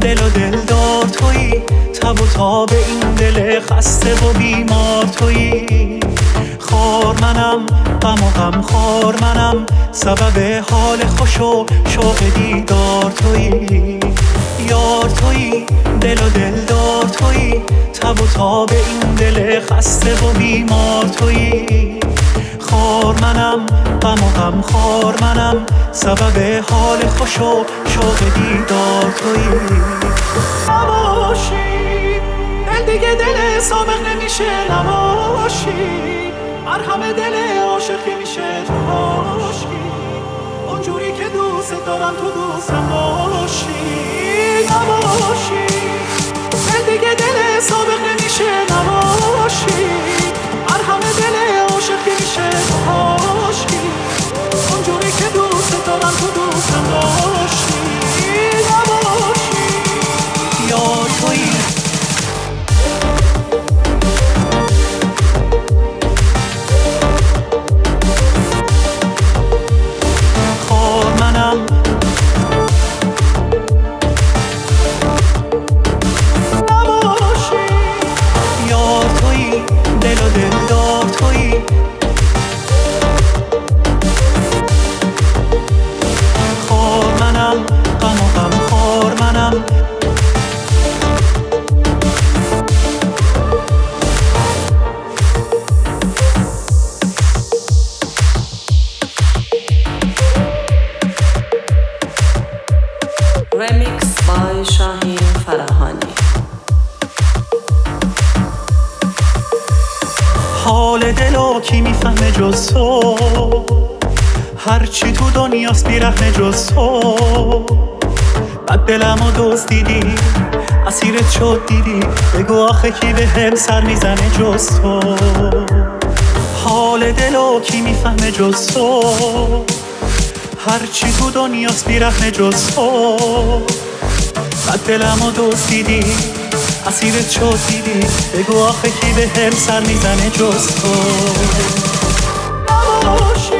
دل و دلدار تویی، تب و تاب این دل خسته و بیمار تویی. خار منم، غم و غم خار منم، سبب حال خوش و شوق دیدار تویی. یار تویی، دل و دلدار تویی، تب و تاب این دل خسته و بیمار تویی. خار منم، غم و غم خار منم، سبب حال خوش و شوق دیدار تویی. نباشی دل دیگه دل سابق نمیشه، نباشی مرهم دل عاشقی میشه تو عاشقی، اونجوری که دوست دارم تو دوستم باشی. نباشی دل دیگه دل سابق نمیشه، نباشی مرهم دل عاشقی میشه تو عاشقی، اونجوری که دوست دارم تو دوستم باشی. نباشی یار تویی. دل و دلدار تویی، خار منم، غم و غم خار منم. Remix by Shahin Farahani. حال دلو کی میفهمه جز تو، هرچی تو دنیاست بیرحمه جز تو. بد دلمو دزدیدی، اسیرت شد دیدی، بگو آخه کی بهم سر میزنه جز تو. حال دلو کی میفهمه جز تو، هرچی تو دنیاست بیرحمه جز تو. بد دلمو دزدیدی، اسیرت شد دیدی، بگو آخه کی بهم سر میزنه جز تو. نباشی